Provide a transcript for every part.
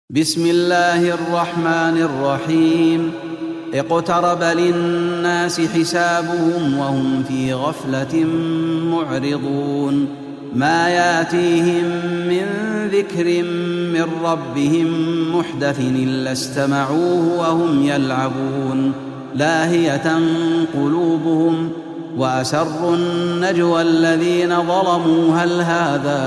بسم الله الرحمن الرحيم. اقترب للناس حسابهم وهم في غفلة معرضون. ما ياتيهم من ذكر من ربهم محدث إلا استمعوه وهم يلعبون لاهية قلوبهم وأسروا النجوى الذين ظلموا هل هذا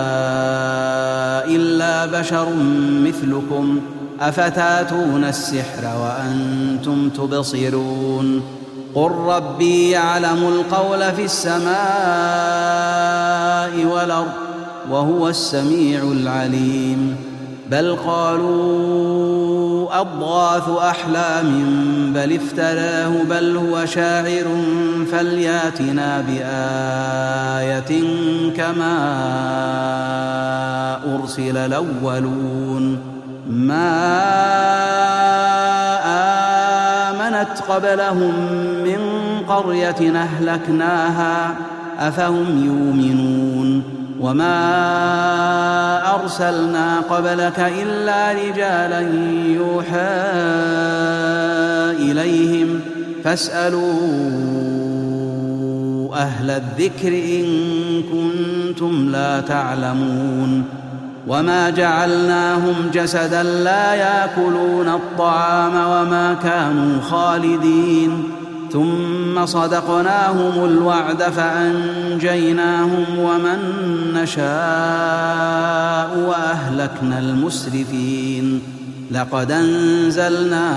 إلا بشر مثلكم أفتاتون السحر وأنتم تبصرون. قل ربي يعلم القول في السماء والأرض وهو السميع العليم. بل قالوا أضغاث أحلام بل افتراه بل هو شاعر فلياتنا بآية كما أرسل الأولون. ما آمنت قبلهم من قرية أهلكناها أفهم يؤمنون. وما أرسلنا قبلك إلا رجالا يوحى إليهم فاسألوا أهل الذكر إن كنتم لا تعلمون. وما جعلناهم جسدا لا يأكلون الطعام وما كانوا خالدين ثم صدقناهم الوعد فأنجيناهم ومن نشاء وأهلكنا المسرفين. لقد أنزلنا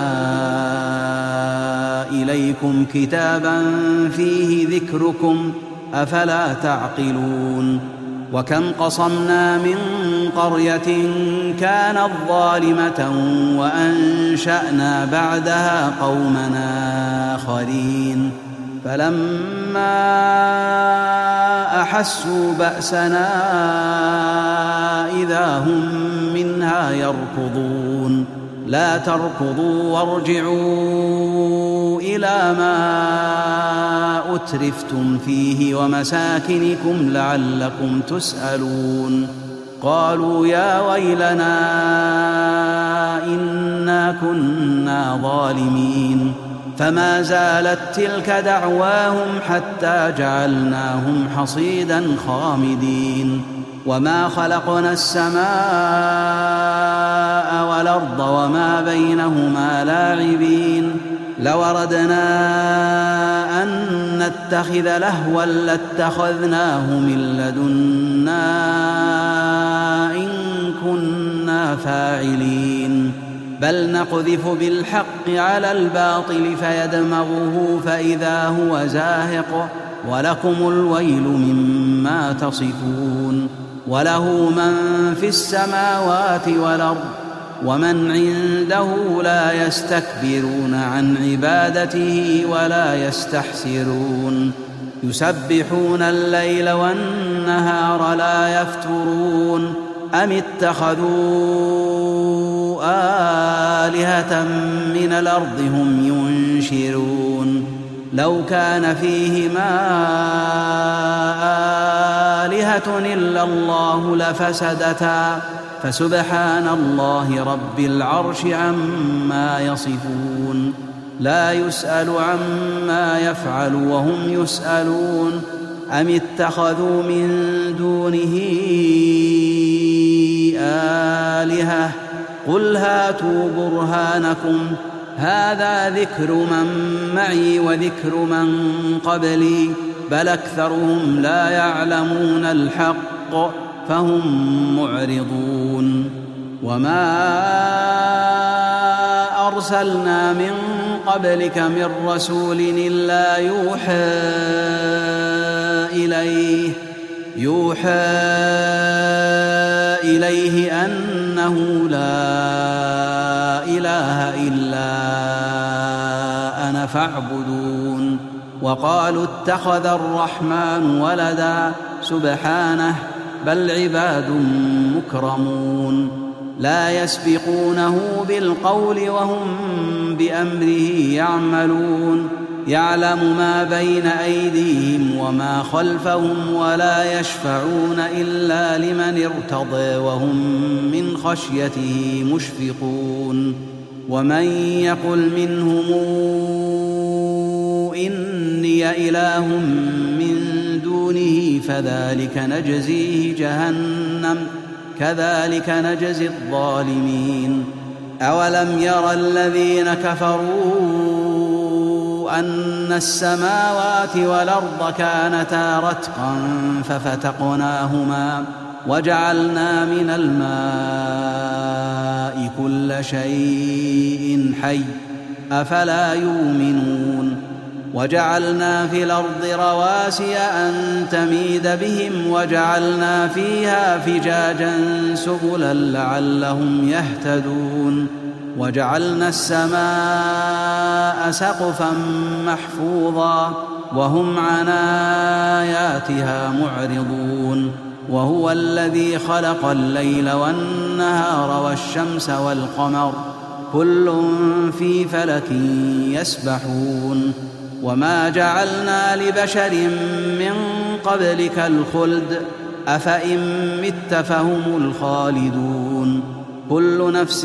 إليكم كتابا فيه ذكركم أفلا تعقلون. وكم قصمنا من قرية كانت ظالمة وأنشأنا بعدها قومنا آخرين فلما أحسوا بأسنا إذا هم منها يركضون. لا تركضوا وارجعوا إلى ما أترفتم فيه ومساكنكم لعلكم تسألون. قالوا يا ويلنا إنا كنا ظالمين. فما زالت تلك دعواهم حتى جعلناهم حصيدا خامدين. وما خلقنا السماء والأرض وما بينهما لاعبين. لو أردنا أن نتخذ لهوا لاتخذناه من لدنا إن كنا فاعلين. بل نقذف بالحق على الباطل فيدمغه فإذا هو زاهق ولكم الويل مما تصفون. وله من في السماوات والأرض ومن عنده لا يستكبرون عن عبادته ولا يستحسرون. يسبحون الليل والنهار لا يفترون. أم اتخذوا آلهة من الأرض هم ينشرون. لو كان فيهما آلهة إلا الله لفسدتا فسبحان الله رب العرش عما يصفون. لا يسأل عما يفعل وهم يسألون. أم اتخذوا من دونه آلهة قل هاتوا برهانكم هذا ذكر من معي وذكر من قبلي بل أكثرهم لا يعلمون الحق فهم معرضون. وما أرسلنا من قبلك من رسول إلا يوحى إليه أنه لا إله إلا أنا فاعبدون. وقالوا اتخذ الرحمن ولدا سبحانه بل عباد مكرمون لا يسبقونه بالقول وهم بأمره يعملون. يعلم ما بين أيديهم وما خلفهم ولا يشفعون إلا لمن ارتضى وهم من خشيته مشفقون ومن يقل منهم إني إله من دونه فذلك نجزيه جهنم كذلك نجزي الظالمين أولم ير الذين كفروا أن السماوات والأرض كانتا رتقا ففتقناهما وجعلنا من الماء كل شيء حي أفلا يؤمنون وجعلنا في الأرض رواسي أن تميد بهم وجعلنا فيها فجاجا سبلا لعلهم يهتدون وجعلنا السماء سقفا محفوظا وهم عن آياتها معرضون وهو الذي خلق الليل والنهار والشمس والقمر كل في فلك يسبحون وما جعلنا لبشر من قبلك الخلد أفإن مت فهم الخالدون كل نفس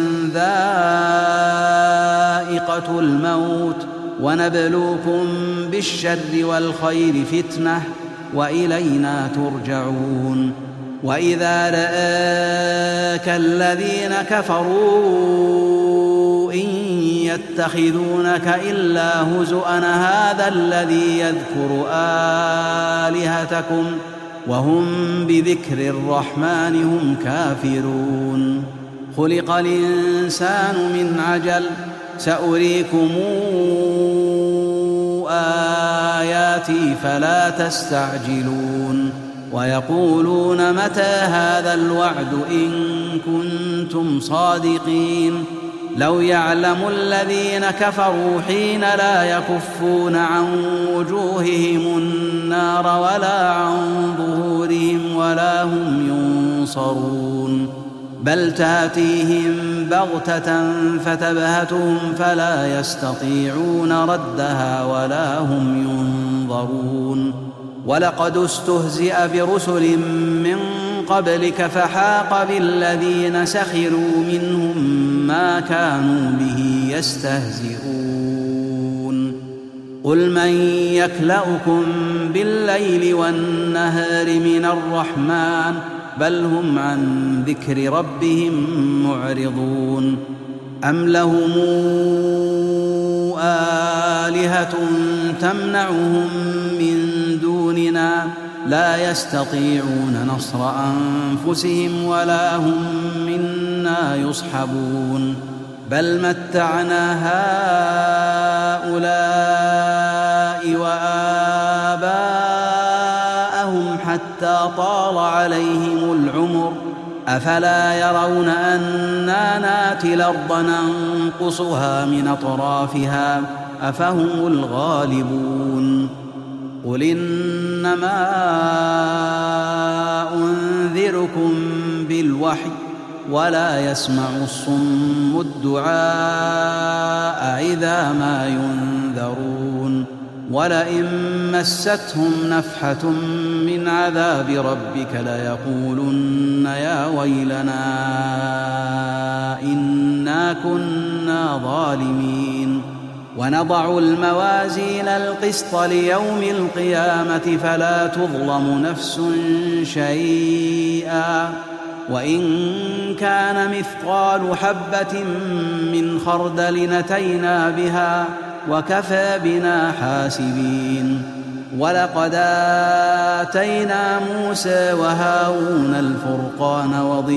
ذائقة الموت ونبلوكم بالشر والخير فتنة وإلينا ترجعون وإذا رآك الذين كفروا إن يتخذونك إلا هزؤا هذا الذي يذكر آلهتكم وهم بذكر الرحمن هم كافرون خلق الإنسان من عجل سأريكم آياتي فلا تستعجلون ويقولون متى هذا الوعد إن كنتم صادقين لو يعلم الذين كفروا حين لا يكفون عن وجوههم النار ولا عن ظهورهم ولا هم ينصرون بل تأتيهم بغتة فتبهتهم فلا يستطيعون ردها ولا هم ينظرون ولقد استهزئ برسل من قبلك فحاق بالذين سخروا منهم ما كانوا به يستهزئون قل من يكلؤكم بالليل والنهار من الرحمن بل هم عن ذكر ربهم معرضون أم لهم آلهة تمنعهم من دوننا لا يستطيعون نصر أنفسهم ولا هم منا يصحبون بل متعنا هؤلاء وآباءهم حتى طال عليهم العمر أفلا يرون أنا ناتي الأرض ننقصها من أطرافها أفهم الغالبون قل إنما أنذركم بالوحي ولا يسمع الصم الدعاء إذا ما ينذرون ولئن مستهم نفحة من عذاب ربك ليقولن يا ويلنا إنا كنا ظالمين ونضع الموازين القسط ليوم القيامة فلا تظلم نفس شيئا وإن كان مثقال حبة من خردل أتينا بها وكفى بنا حاسبين ولقد آتينا موسى وهارون الفرقان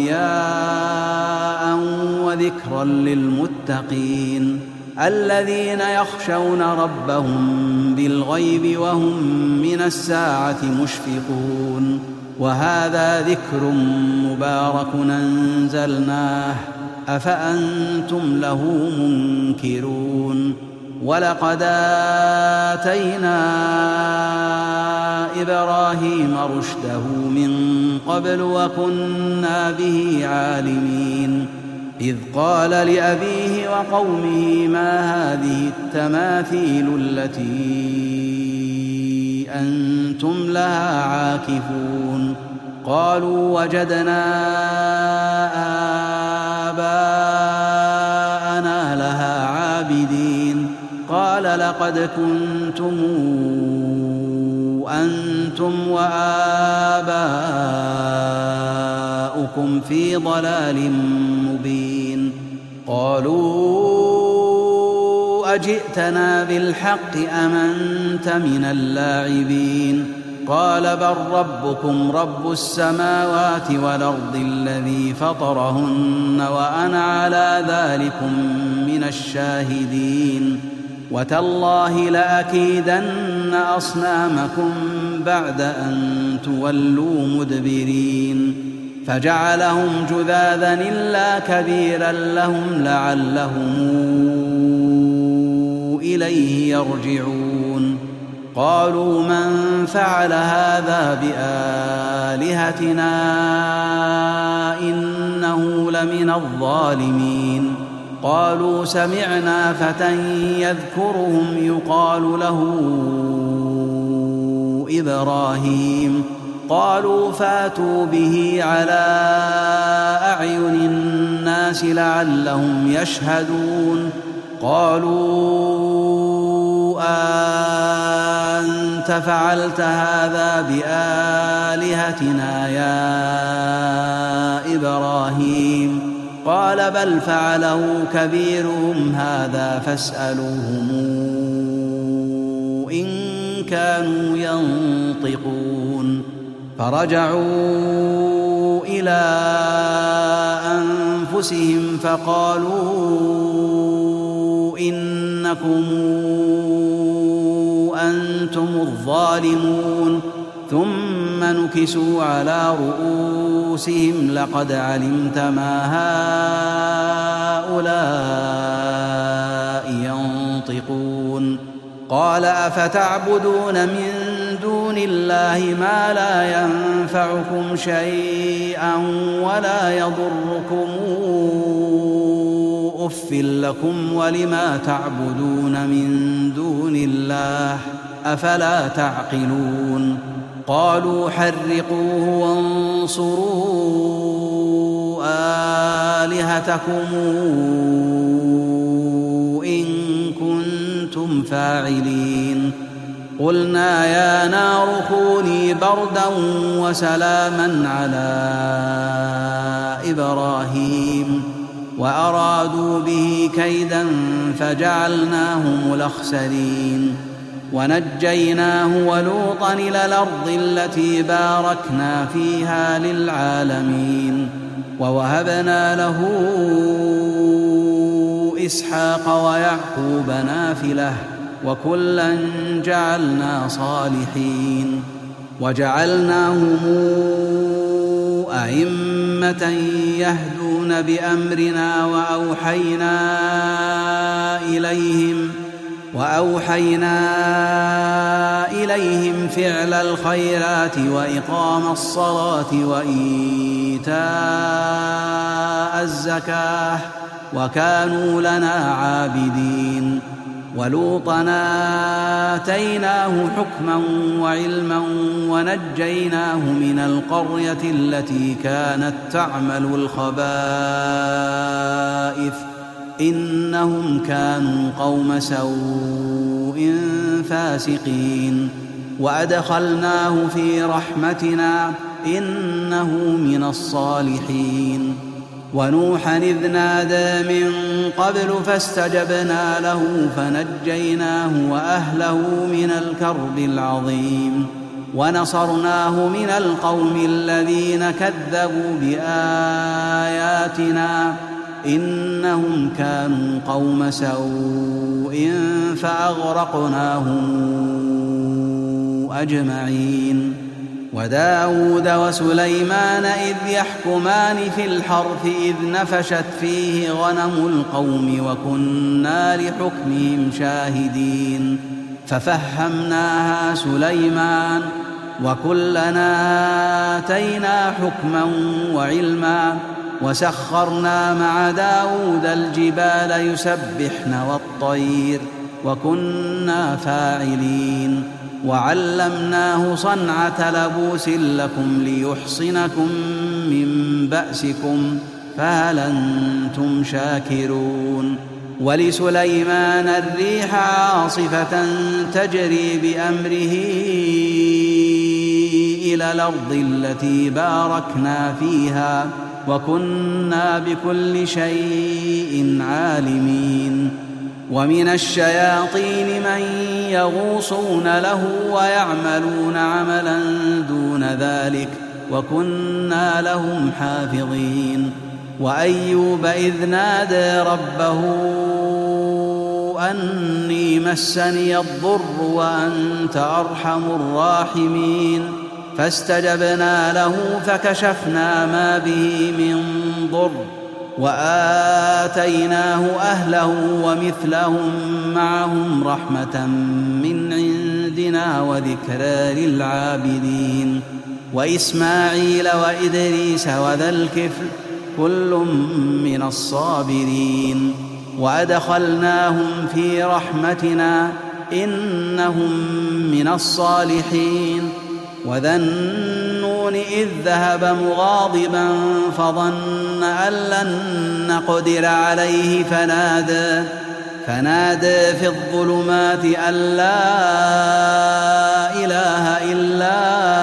وضياء وذكرا للمتقين الذين يخشون ربهم بالغيب وهم من الساعة مشفقون وهذا ذكر مبارك أنزلناه أفأنتم له منكرون ولقد آتينا إبراهيم رشده من قبل وكنا به عالمين إذ قال لأبيه وقومه ما هذه التماثيل التي أنتم لها عاكفون قالوا وجدنا لقد كنتم أنتم وآباؤكم في ضلال مبين. قالوا أجئتنا بالحق أم أنت من اللاعبين؟ قال بل ربكم رب السماوات والأرض الذي فطرهن وأنا على ذلكم من الشاهدين. وتالله لأكيدن أصنامكم بعد أن تولوا مدبرين. فجعلهم جذاذا إلا كبيرا لهم لعلهم إليه يرجعون. قالوا من فعل هذا بآلهتنا إنه لمن الظالمين. قالوا سمعنا فتى يذكرهم يقال له إبراهيم. قالوا فاتوا به على أعين الناس لعلهم يشهدون. قالوا أنت فعلت هذا بآلهتنا يا إبراهيم؟ قال بل فعله كبيرهم هذا فاسألوهم إن كانوا ينطقون. فرجعوا إلى أنفسهم فقالوا إنكم أنتم الظالمون. ثم نكسوا على رؤوسهم لقد علمت ما هؤلاء ينطقون. قال أفتعبدون من دون الله ما لا ينفعكم شيئا ولا يضركم أف لكم ولما تعبدون من دون الله أفلا تعقلون. قالوا حرقوه وانصروا آلهتكم إن كنتم فاعلين. قلنا يا نار كوني بردا وسلاما على إبراهيم وأرادوا به كيدا فجعلناهم الأخسرين. ونجيناه ولوطا إلى الأرض التي باركنا فيها للعالمين. ووهبنا له إسحاق ويعقوب نافلة وكلا جعلنا صالحين. وجعلناهم أئمة يهدون بأمرنا وأوحينا إليهم فعل الخيرات وإقام الصلاة وإيتاء الزكاة وكانوا لنا عابدين. ولوطا آتيناه حكما وعلما ونجيناه من القرية التي كانت تعمل الخبائث إنهم كانوا قوم سوء فاسقين. وأدخلناه في رحمتنا إنه من الصالحين. ونوحا إذ نادى من قبل فاستجبنا له فنجيناه وأهله من الكرب العظيم. ونصرناه من القوم الذين كذبوا بآياتنا إنهم كانوا قوم سوء فأغرقناهم أجمعين. وداود وسليمان إذ يحكمان في الحرث إذ نفشت فيه غنم القوم وكنا لحكمهم شاهدين. ففهمناها سليمان وكلنا آتينا حكما وعلما. وسخرنا مع داود الجبال يسبحن والطير وكنا فاعلين. وعلمناه صنعة لبوس لكم ليحصنكم من بأسكم فهل أنتم شاكرون. ولسليمان الريح عاصفة تجري بأمره إلى الأرض التي باركنا فيها وكنا بكل شيء عالمين. ومن الشياطين من يغوصون له ويعملون عملا دون ذلك وكنا لهم حافظين. وأيوب إذ نادى ربه أني مسني الضر وأنت أرحم الراحمين فاستجبنا له فكشفنا ما به من ضر وآتيناه أهله ومثلهم معهم رحمة من عندنا وذكرى للعابدين. وإسماعيل وإدريس وذا الكفل كل من الصابرين وأدخلناهم في رحمتنا إنهم من الصالحين. وذا النون إذ ذهب مغاضبا فظن أن لن نقدر عليه فنادى في الظلمات أن لا إله إلا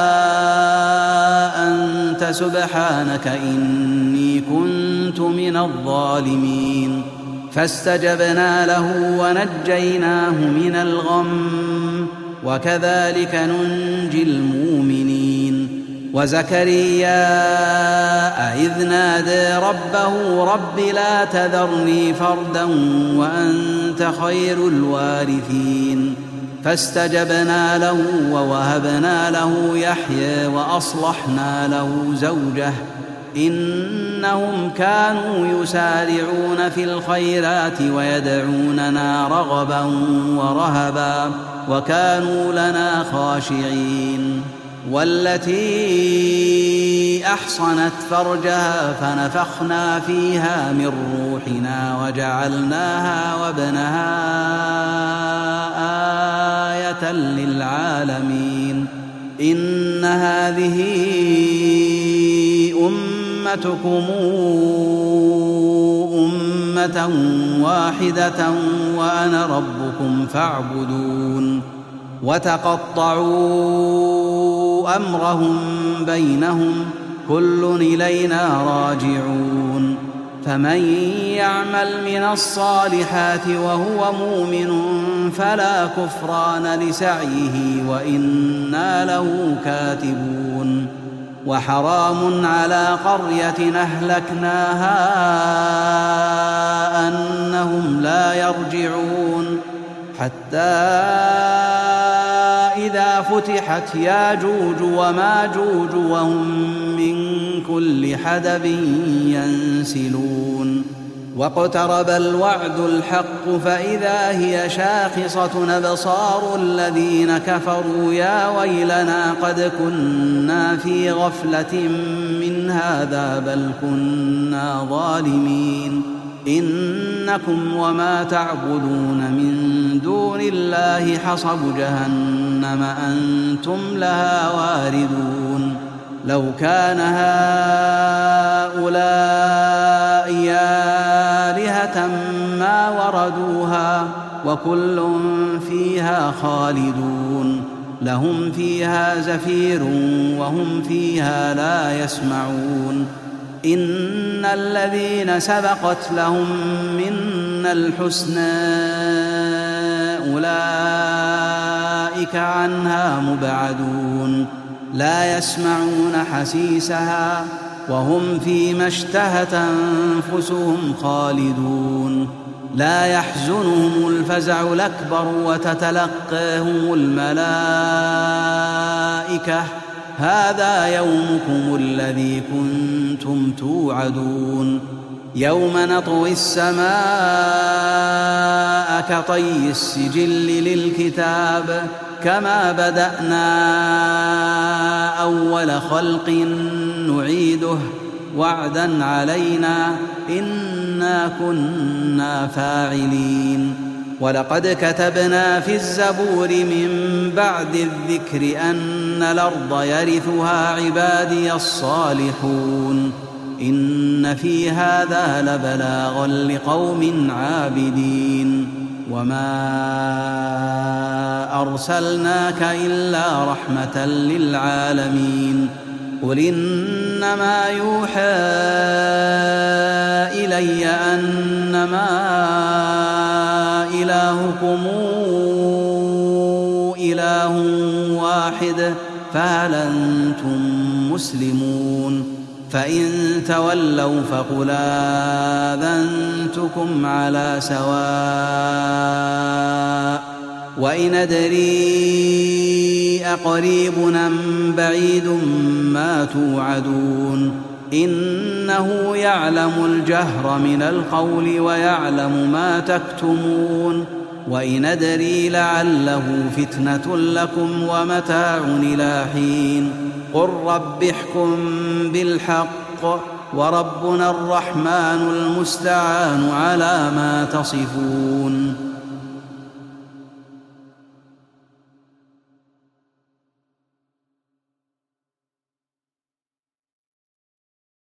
أنت سبحانك إني كنت من الظالمين. فاستجبنا له ونجيناه من الغم وكذلك ننجي المؤمنين. وزكريا إذ نادى ربه رب لا تذرني فردا وأنت خير الوارثين فاستجبنا له ووهبنا له يحيى وأصلحنا له زوجه إنهم كانوا يسارعون في الخيرات ويدعوننا رغبا ورهبا وكانوا لنا خاشعين. والتي أحصنت فرجها فنفخنا فيها من روحنا وجعلناها وابنها آية للعالمين. إن هذه أمتكم أمة واحدة وأنا ربكم فاعبدون. وتقطعوا أمرهم بينهم كل إلينا راجعون. فمن يعمل من الصالحات وهو مؤمن فلا كفران لسعيه وإنا له كاتبون. وحرام على قرية أهلكناها أنهم لا يرجعون حتى إذا فتحت ياجوج وماجوج وهم من كل حدب ينسلون. واقترب الوعد الحق فإذا هي شاخصة أبصار الذين كفروا يا ويلنا قد كنا في غفلة من هذا بل كنا ظالمين. إنكم وما تعبدون من دون الله حصب جهنم أنتم لها واردون. لو كان هؤلاء آلهة ما وردوها وكل فيها خالدون لهم فيها زفير وهم فيها لا يسمعون. إن الذين سبقت لهم منا الحسنى أولئك عنها مبعدون لا يسمعون حسيسها وهم فيما اشتهت أنفسهم خالدون. لا يحزنهم الفزع الأكبر وتتلقاهم الملائكة هذا يومكم الذي كنتم توعدون. يوم نطوي السماء كطي السجل للكتاب كما بدأنا أول خلق نعيده وعدا علينا إنا كنا فاعلين. ولقد كتبنا في الزبور من بعد الذكر أن الأرض يرثها عبادي الصالحون إن في هذا لبلاغا لقوم عابدين وما أرسلناك إلا رحمة للعالمين قل إنما يوحى إلي أنما إلهكم إله واحد فهل أنتم مسلمون فإن تولوا فقل آذنتكم على سواء وإن أدري أقريب أم بعيد ما توعدون إنه يعلم الجهر من القول ويعلم ما تكتمون وإن أدري لعله فتنة لكم ومتاع إلى حين قل رب احكم بالحق وربنا الرحمن المستعان على ما تصفون